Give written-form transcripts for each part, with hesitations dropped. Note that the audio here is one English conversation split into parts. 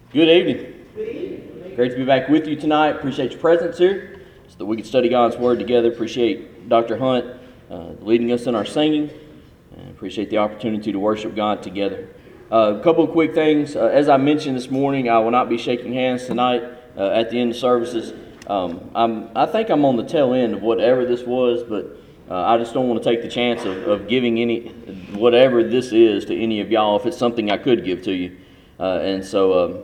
Good evening. Great to be back with you tonight. Appreciate your presence here so that we can study God's Word together. Appreciate Dr. Hunt leading us in our singing. And appreciate the opportunity to worship God together. A couple of quick things. As I mentioned this morning, I will not be shaking hands tonight at the end of services. I think I'm on the tail end of whatever this was, but I just don't want to take the chance of giving whatever this is to any of y'all if it's something I could give to you. And so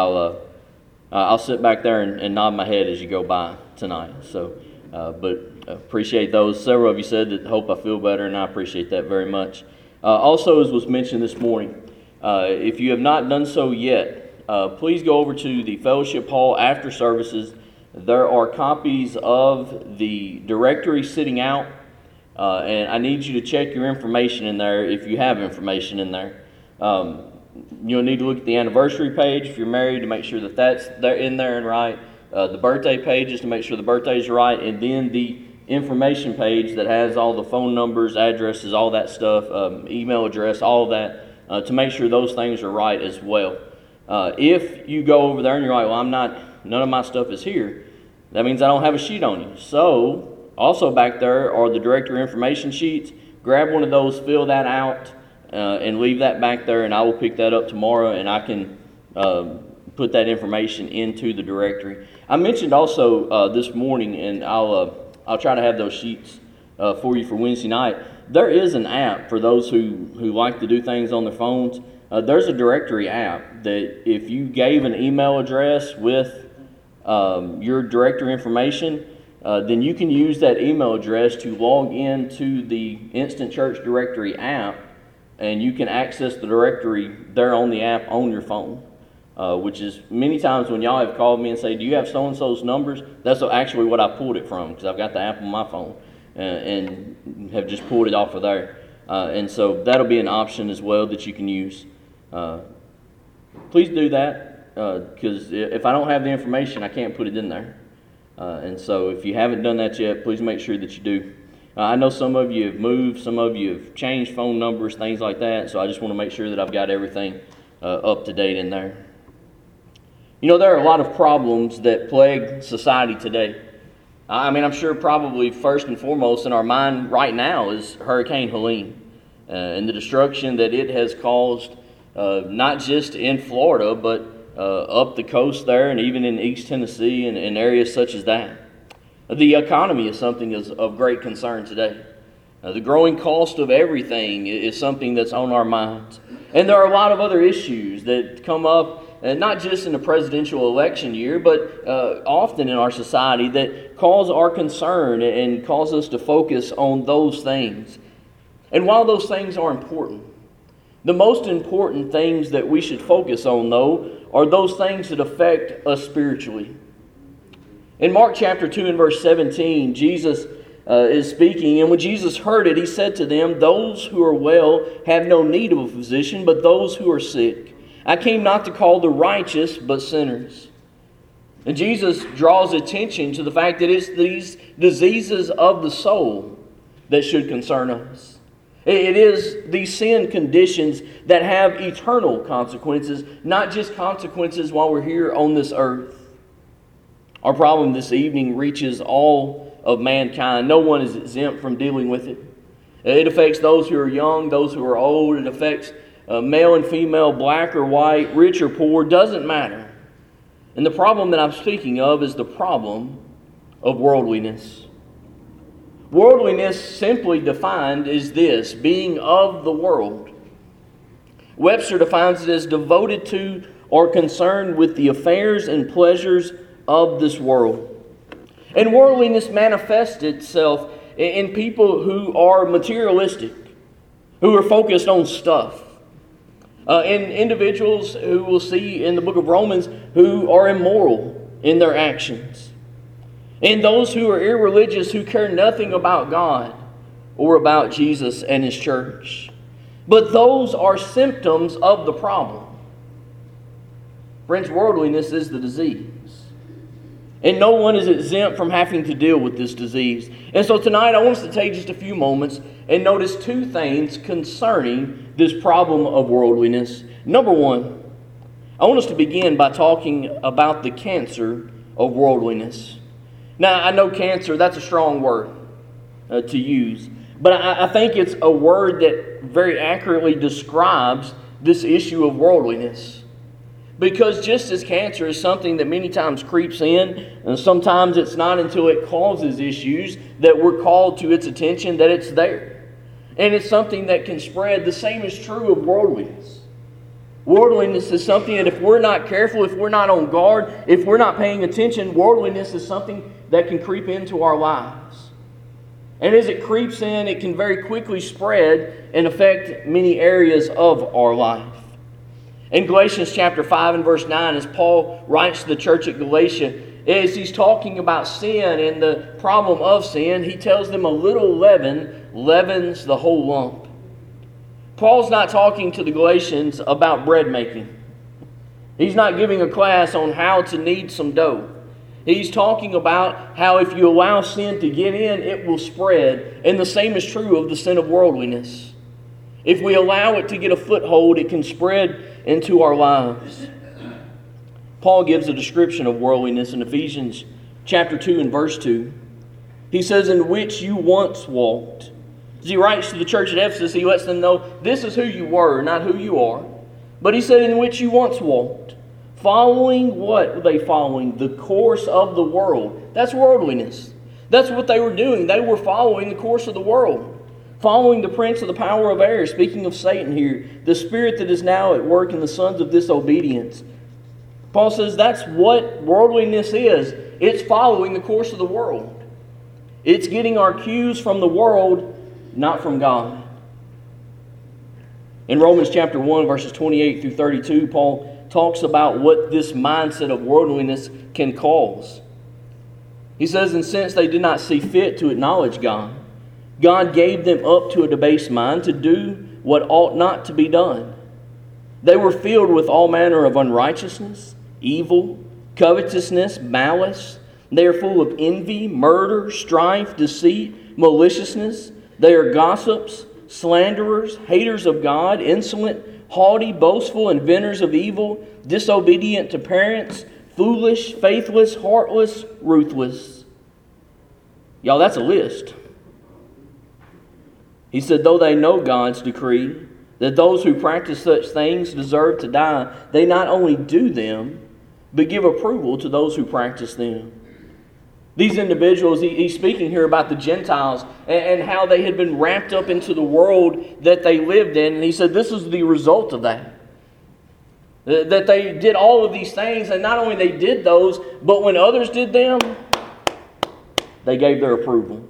I'll sit back there and nod my head as you go by tonight. So, but appreciate those. Several of you said that hope I feel better, and I appreciate that very much. Also, as was mentioned this morning, if you have not done so yet, please go over to the fellowship hall after services. There are copies of the directory sitting out, and I need you to check your information in there if you have information in there. You'll need to look at the anniversary page if you're married to make sure that that's there in there and right. The birthday pages to make sure the birthdays are right, and then the information page that has all the phone numbers, addresses, all that stuff, email address, all of that, to make sure those things are right as well. If you go over there and you're like, well, none of my stuff is here, that means I don't have a sheet on you. So, also back there are the directory information sheets. Grab one of those, fill that out, and leave that back there, and I will pick that up tomorrow, and I can put that information into the directory. I mentioned also this morning, and I'll try to have those sheets for you for Wednesday night. There is an app for those who like to do things on their phones. There's a directory app that if you gave an email address with your directory information, then you can use that email address to log into the Instant Church Directory app, and you can access the directory there on the app on your phone, which is many times when y'all have called me and say, do you have so-and-so's numbers? That's actually what I pulled it from, because I've got the app on my phone and have just pulled it off of there. And so that'll be an option as well that you can use. Please do that, because if I don't have the information, I can't put it in there. And so if you haven't done that yet, please make sure that you do. I know some of you have moved, some of you have changed phone numbers, things like that, so I just want to make sure that I've got everything up to date in there. You know, there are a lot of problems that plague society today. I mean, I'm sure probably first and foremost in our mind right now is Hurricane Helene and the destruction that it has caused, not just in Florida, but up the coast there and even in East Tennessee and areas such as that. The economy is something of great concern today. The growing cost of everything is something that's on our minds. And there are a lot of other issues that come up, not just in the presidential election year, but often in our society that cause our concern and cause us to focus on those things. And while those things are important, the most important things that we should focus on, though, are those things that affect us spiritually. In Mark chapter 2 and verse 17, Jesus is speaking, and when Jesus heard it, he said to them, those who are well have no need of a physician, but those who are sick. I came not to call the righteous, but sinners. And Jesus draws attention to the fact that it's these diseases of the soul that should concern us. It is these sin conditions that have eternal consequences, not just consequences while we're here on this earth. Our problem this evening reaches all of mankind. No one is exempt from dealing with it. It affects those who are young, those who are old. It affects male and female, black or white, rich or poor, doesn't matter. And the problem that I'm speaking of is the problem of worldliness. Worldliness, simply defined, is this: being of the world. Webster defines it as devoted to or concerned with the affairs and pleasures of this world. And worldliness manifests itself in people who are materialistic, who are focused on stuff. In individuals who we'll see in the book of Romans who are immoral in their actions. And those who are irreligious, who care nothing about God or about Jesus and His church. But those are symptoms of the problem. Friends, worldliness is the disease. And no one is exempt from having to deal with this disease. And so tonight I want us to take just a few moments and notice two things concerning this problem of worldliness. Number one, I want us to begin by talking about the cancer of worldliness. Now, I know cancer, that's a strong word to use, but I think it's a word that very accurately describes this issue of worldliness. Because just as cancer is something that many times creeps in, and sometimes it's not until it causes issues that we're called to its attention that it's there. And it's something that can spread. The same is true of worldliness. Worldliness is something that if we're not careful, if we're not on guard, if we're not paying attention, worldliness is something that can creep into our lives. And as it creeps in, it can very quickly spread and affect many areas of our life. In Galatians chapter 5 and verse 9, as Paul writes to the church at Galatia, as he's talking about sin and the problem of sin, he tells them a little leaven leavens the whole lump. Paul's not talking to the Galatians about bread making. He's not giving a class on how to knead some dough. He's talking about how if you allow sin to get in, it will spread. And the same is true of the sin of worldliness. If we allow it to get a foothold, it can spread into our lives. Paul gives a description of worldliness in Ephesians chapter 2 and verse 2. He says, in which you once walked. As he writes to the church at Ephesus, he lets them know this is who you were, not who you are. But he said, in which you once walked. Following what were they following? The course of the world. That's worldliness. That's what they were doing. They were following the course of the world. Following the prince of the power of air, speaking of Satan here, the spirit that is now at work in the sons of disobedience. Paul says that's what worldliness is. It's following the course of the world. It's getting our cues from the world, not from God. In Romans chapter 1, verses 28 through 32, Paul talks about what this mindset of worldliness can cause. He says, and since they did not see fit to acknowledge God, God gave them up to a debased mind to do what ought not to be done. They were filled with all manner of unrighteousness, evil, covetousness, malice. They are full of envy, murder, strife, deceit, maliciousness. They are gossips, slanderers, haters of God, insolent, haughty, boastful, inventors of evil, disobedient to parents, foolish, faithless, heartless, ruthless. Y'all, that's a list. He said, though they know God's decree that those who practice such things deserve to die, they not only do them, but give approval to those who practice them. These individuals, he's speaking here about the Gentiles and how they had been wrapped up into the world that they lived in. And he said this is the result of that. That they did all of these things, and not only they did those, but when others did them, they gave their approval.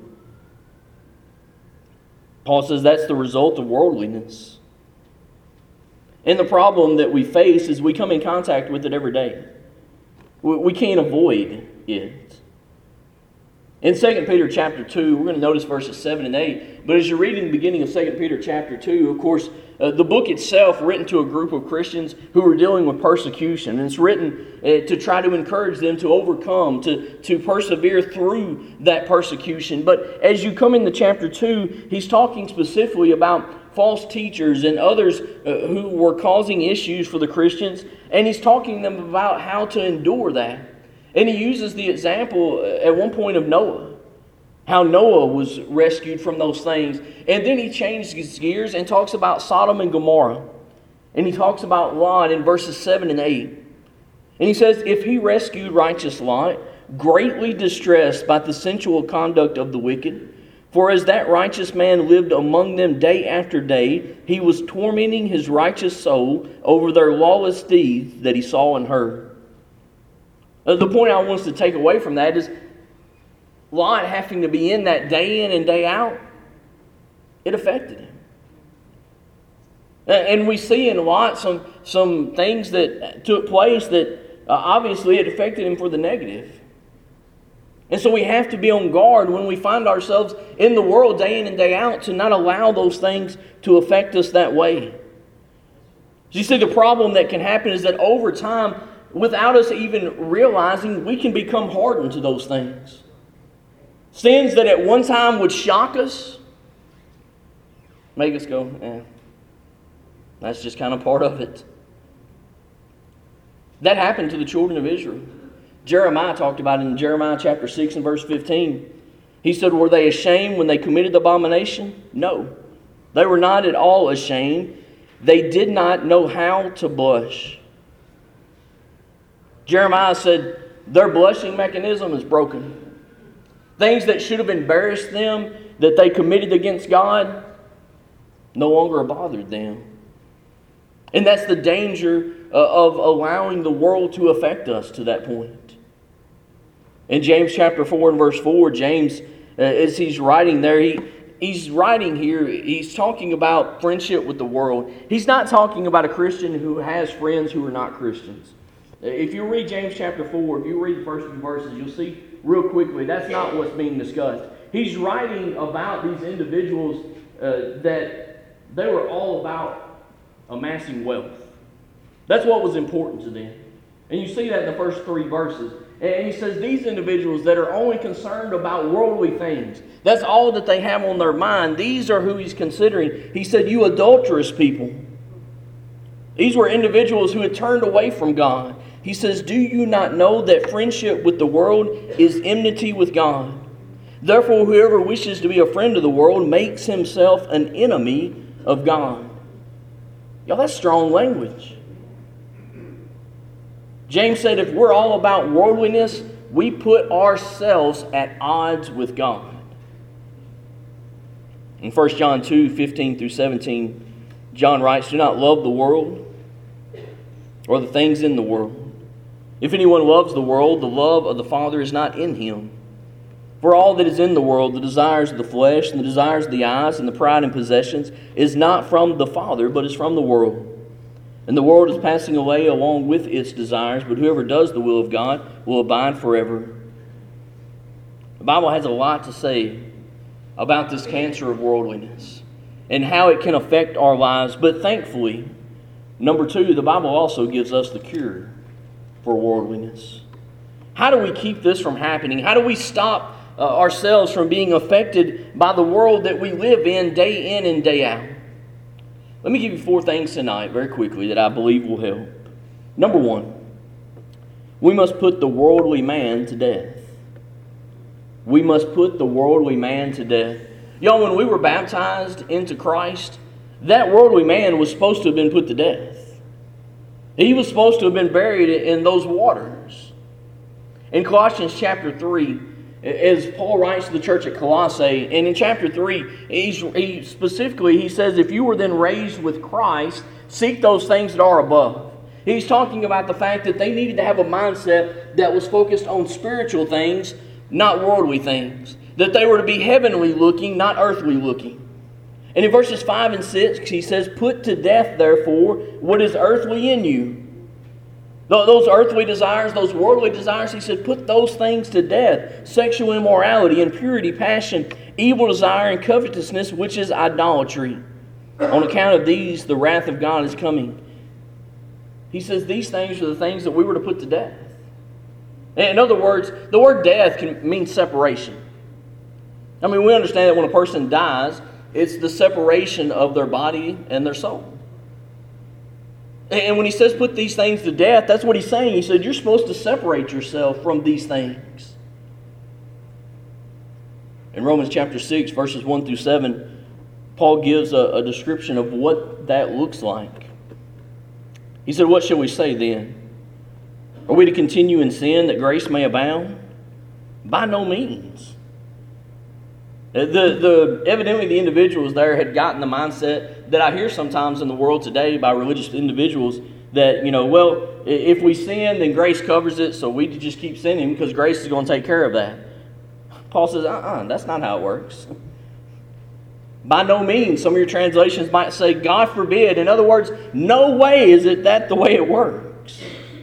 Paul says that's the result of worldliness. And the problem that we face is we come in contact with it every day. We can't avoid it. In 2 Peter chapter 2, we're going to notice verses 7 and 8. But as you're reading the beginning of 2 Peter chapter 2, of course, the book itself written to a group of Christians who were dealing with persecution. And it's written to try to encourage them to overcome, to persevere through that persecution. But as you come into chapter 2, he's talking specifically about false teachers and others who were causing issues for the Christians. And he's talking to them about how to endure that. And he uses the example at one point of Noah. How Noah was rescued from those things. And then he changed his gears and talks about Sodom and Gomorrah. And he talks about Lot in verses 7 and 8. And he says, if he rescued righteous Lot, greatly distressed by the sensual conduct of the wicked, for as that righteous man lived among them day after day, he was tormenting his righteous soul over their lawless deeds that he saw and heard. The point I want us to take away from that is Lot having to be in that day in and day out, it affected him. And we see in Lot some things that took place that obviously it affected him for the negative. And so we have to be on guard when we find ourselves in the world day in and day out to not allow those things to affect us that way. You see, the problem that can happen is that over time, without us even realizing, we can become hardened to those things. Sins that at one time would shock us, make us go, that's just kind of part of it. That happened to the children of Israel. Jeremiah talked about it in Jeremiah chapter 6 and verse 15. He said, were they ashamed when they committed the abomination? No. They were not at all ashamed. They did not know how to blush. Jeremiah said, their blushing mechanism is broken. Things that should have embarrassed them, that they committed against God, no longer bothered them. And that's the danger of allowing the world to affect us to that point. In James chapter 4 and verse 4, James, as he's writing there, he's writing here, he's talking about friendship with the world. He's not talking about a Christian who has friends who are not Christians. If you read James chapter 4, if you read the first few verses, you'll see real quickly that's not what's being discussed. He's writing about these individuals that they were all about amassing wealth. That's what was important to them. And you see that in the first 3 verses. And he says these individuals that are only concerned about worldly things, that's all that they have on their mind. These are who he's considering. He said, you adulterous people. These were individuals who had turned away from God. He says, do you not know that friendship with the world is enmity with God? Therefore, whoever wishes to be a friend of the world makes himself an enemy of God. Y'all, that's strong language. James said if we're all about worldliness, we put ourselves at odds with God. In 1 John 2, 15 through 17, John writes, do not love the world or the things in the world. If anyone loves the world, the love of the Father is not in him. For all that is in the world, the desires of the flesh and the desires of the eyes and the pride in possessions, is not from the Father, but is from the world. And the world is passing away along with its desires, but whoever does the will of God will abide forever. The Bible has a lot to say about this cancer of worldliness and how it can affect our lives. But thankfully, number 2, the Bible also gives us the cure for worldliness. How do we keep this from happening? How do we stop ourselves from being affected by the world that we live in and day out? Let me give you 4 things tonight very quickly that I believe will help. Number 1, we must put the worldly man to death. We must put the worldly man to death. Y'all, when we were baptized into Christ, that worldly man was supposed to have been put to death. He was supposed to have been buried in those waters. In Colossians chapter 3, as Paul writes to the church at Colossae, and in chapter 3, he specifically says, if you were then raised with Christ, seek those things that are above. He's talking about the fact that they needed to have a mindset that was focused on spiritual things, not worldly things. That they were to be heavenly looking, not earthly looking. And in verses 5 and 6, he says, put to death, therefore, what is earthly in you. Those earthly desires, those worldly desires, he said, put those things to death. Sexual immorality, impurity, passion, evil desire, and covetousness, which is idolatry. On account of these, the wrath of God is coming. He says these things are the things that we were to put to death. In other words, the word death can mean separation. I mean, we understand that when a person dies, it's the separation of their body and their soul. And when he says put these things to death, that's what he's saying. He said you're supposed to separate yourself from these things. In Romans chapter 6, verses 1 through 7, Paul gives a description of what that looks like. He said, what shall we say then? Are we to continue in sin that grace may abound? By no means. Evidently the individuals there had gotten the mindset that I hear sometimes in the world today by religious individuals that, well, if we sin, then grace covers it, so we just keep sinning because grace is going to take care of that. Paul says, that's not how it works. By no means. Some of your translations might say, God forbid. In other words, no way is it that the way it works.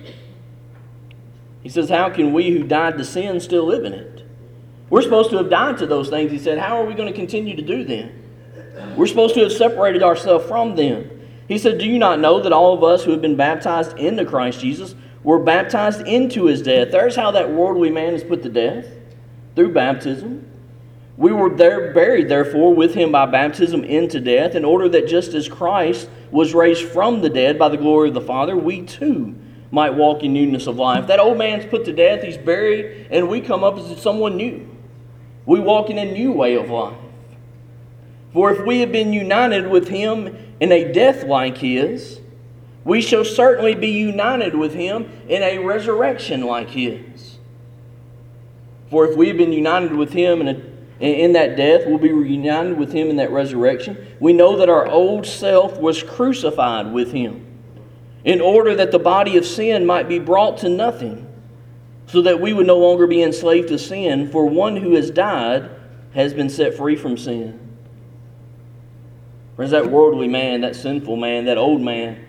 He says, how can we who died to sin still live in it? We're supposed to have died to those things. He said, how are we going to continue to do them? We're supposed to have separated ourselves from them. He said, do you not know that all of us who have been baptized into Christ Jesus were baptized into his death? There's how that worldly man is put to death, through baptism. We were there buried, therefore, with him by baptism into death, in order that just as Christ was raised from the dead by the glory of the Father, we too might walk in newness of life. That old man's put to death, he's buried, and we come up as someone new. We walk in a new way of life. For if we have been united with him in a death like his, we shall certainly be united with him in a resurrection like his. For if we have been united with him in that death, we'll be reunited with him in that resurrection. We know that our old self was crucified with him, in order that the body of sin might be brought to nothing, so that we would no longer be enslaved to sin, for one who has died has been set free from sin. Friends, that worldly man, that sinful man, that old man,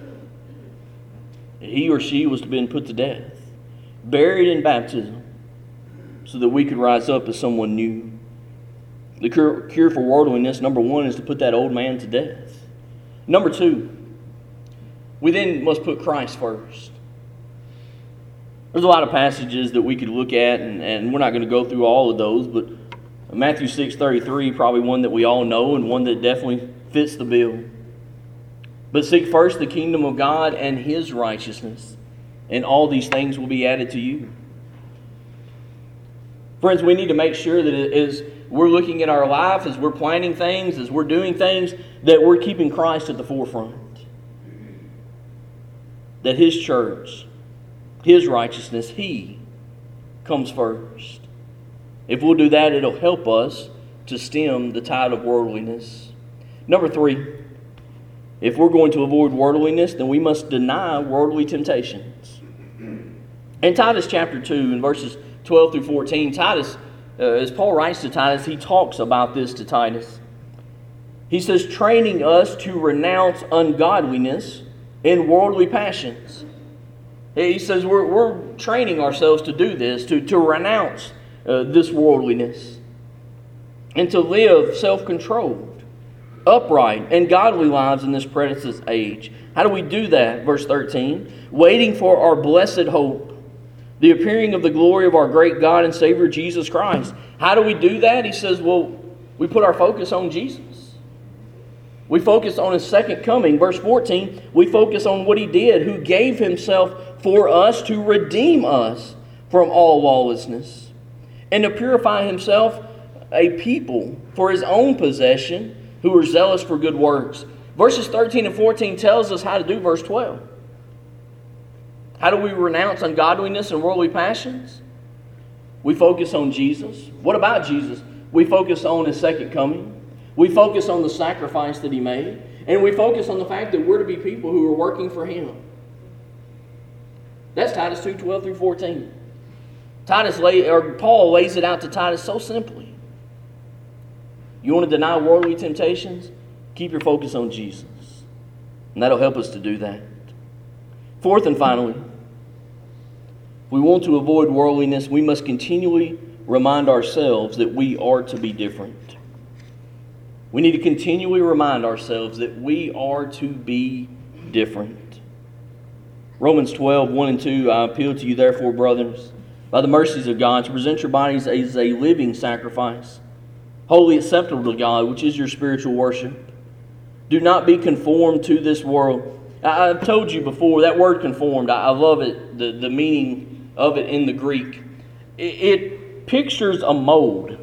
he or she was to be put to death, buried in baptism, so that we could rise up as someone new. The cure for worldliness, number one, is to put that old man to death. Number two, we then must put Christ first. There's a lot of passages that we could look at, and we're not going to go through all of those, but Matthew 6:33, probably one that we all know and one that definitely fits the bill. But seek first the kingdom of God and his righteousness, and all these things will be added to you. Friends, we need to make sure that as we're looking at our life, as we're planning things, as we're doing things, that we're keeping Christ at the forefront. That his church, his righteousness, he comes first. If we'll do that, it'll help us to stem the tide of worldliness. Number three, if we're going to avoid worldliness, then we must deny worldly temptations. In Titus chapter 2, in verses 12 through 14, Titus, as Paul writes to Titus, he talks about this to Titus. He says, training us to renounce ungodliness and worldly passions. He says we're training ourselves to do this, to renounce this worldliness, and to live self-controlled, upright, and godly lives in this present age. How do we do that? Verse 13, waiting for our blessed hope, the appearing of the glory of our great God and Savior Jesus Christ. How do we do that? He says, well, we put our focus on Jesus. We focus on his second coming. Verse 14, we focus on what he did, who gave himself for us to redeem us from all lawlessness, and to purify himself a people for his own possession, who are zealous for good works. Verses 13 and 14 tells us how to do verse 12. How do we renounce ungodliness and worldly passions? We focus on Jesus. What about Jesus? We focus on his second coming. We focus on the sacrifice that he made. And we focus on the fact that we're to be people who are working for him. That's Titus 2:12 through 14. Paul lays it out to Titus so simply. You want to deny worldly temptations? Keep your focus on Jesus. And that'll help us to do that. Fourth and finally, if we want to avoid worldliness, we must continually remind ourselves that we are to be different. We need to continually remind ourselves that we are to be different. Romans 12:1 and 2, I appeal to you therefore, brothers, by the mercies of God, to present your bodies as a living sacrifice, wholly acceptable to God, which is your spiritual worship. Do not be conformed to this world. I've told you before, that word conformed, I love it, the meaning of it in the Greek. It pictures a mold.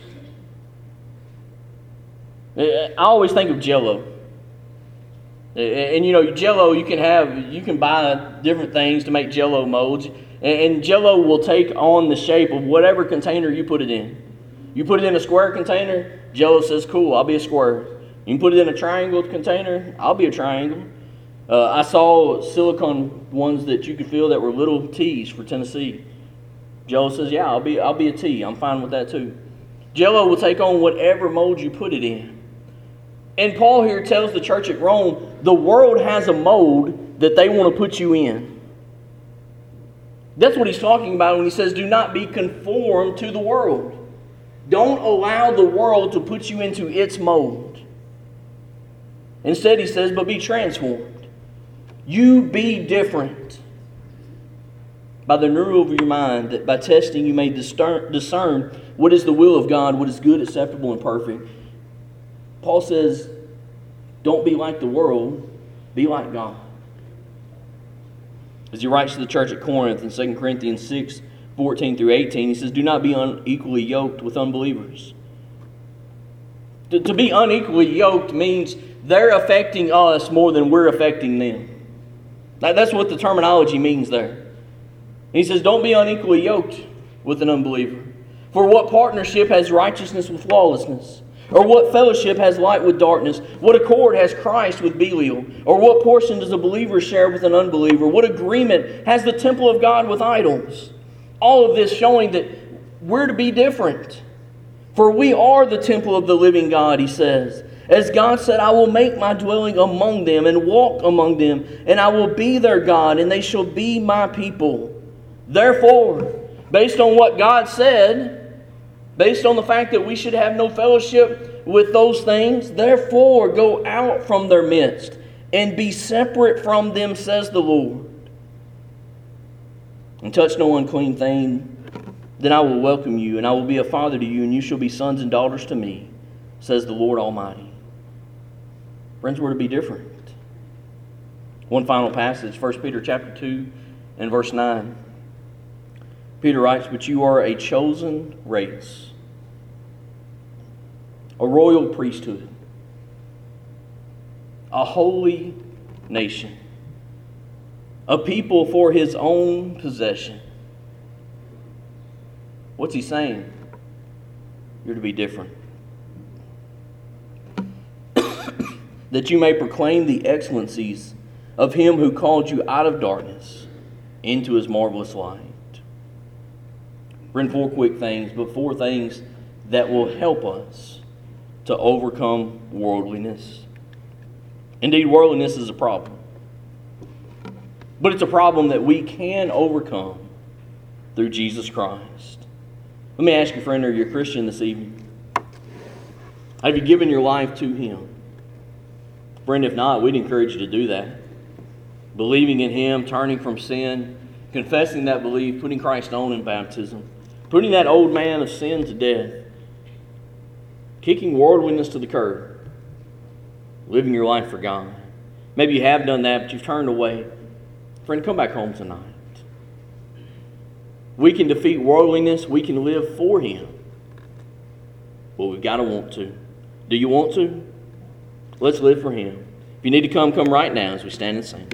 I always think of Jell-O. And you know, Jell-O, you can buy different things to make Jell-O molds. And Jell-O will take on the shape of whatever container you put it in. You put it in a square container, Jell-O says, cool, I'll be a square. You can put it in a triangle container, I'll be a triangle. I saw silicone ones that you could feel that were little T's for Tennessee. Jell-O says, yeah, I'll be a T. I'm fine with that too. Jell-O will take on whatever mold you put it in. And Paul here tells the church at Rome, the world has a mold that they want to put you in. That's what he's talking about when he says, do not be conformed to the world. Don't allow the world to put you into its mold. Instead, he says, but be transformed. You be different. By the renewal of your mind, that by testing you may discern what is the will of God, what is good, acceptable, and perfect. Paul says, don't be like the world, be like God. As he writes to the church at Corinth in 2 Corinthians 6, 14 through 18, he says, "Do not be unequally yoked with unbelievers." To be unequally yoked means they're affecting us more than we're affecting them. That's what the terminology means there. He says, don't be unequally yoked with an unbeliever. For what partnership has righteousness with lawlessness? Or what fellowship has light with darkness? What accord has Christ with Belial? Or what portion does a believer share with an unbeliever? What agreement has the temple of God with idols? All of this showing that we're to be different. For we are the temple of the living God, he says. As God said, I will make my dwelling among them and walk among them, and I will be their God, and they shall be my people. Therefore, based on what God said, based on the fact that we should have no fellowship with those things, therefore go out from their midst and be separate from them, says the Lord. And touch no unclean thing, then I will welcome you, and I will be a father to you, and you shall be sons and daughters to me, says the Lord Almighty. Friends, we're to be different. One final passage, 1 Peter chapter 2 and verse 9. Peter writes, "But you are a chosen race, a royal priesthood, a holy nation, a people for his own possession." What's he saying? You're to be different. That you may proclaim the excellencies of him who called you out of darkness into his marvelous light. Bring 4 quick things, but 4 things that will help us to overcome worldliness. Indeed, worldliness is a problem. But it's a problem that we can overcome through Jesus Christ. Let me ask you, friend, are you a Christian this evening? Have you given your life to him? Friend, if not, we'd encourage you to do that. Believing in him, turning from sin, confessing that belief, putting Christ on in baptism, putting that old man of sin to death, kicking worldliness to the curb, living your life for God. Maybe you have done that, but you've turned away. Friend, come back home tonight. We can defeat worldliness. We can live for him. But we've got to want to. Do you want to? Let's live for him. If you need to come right now as we stand and sing.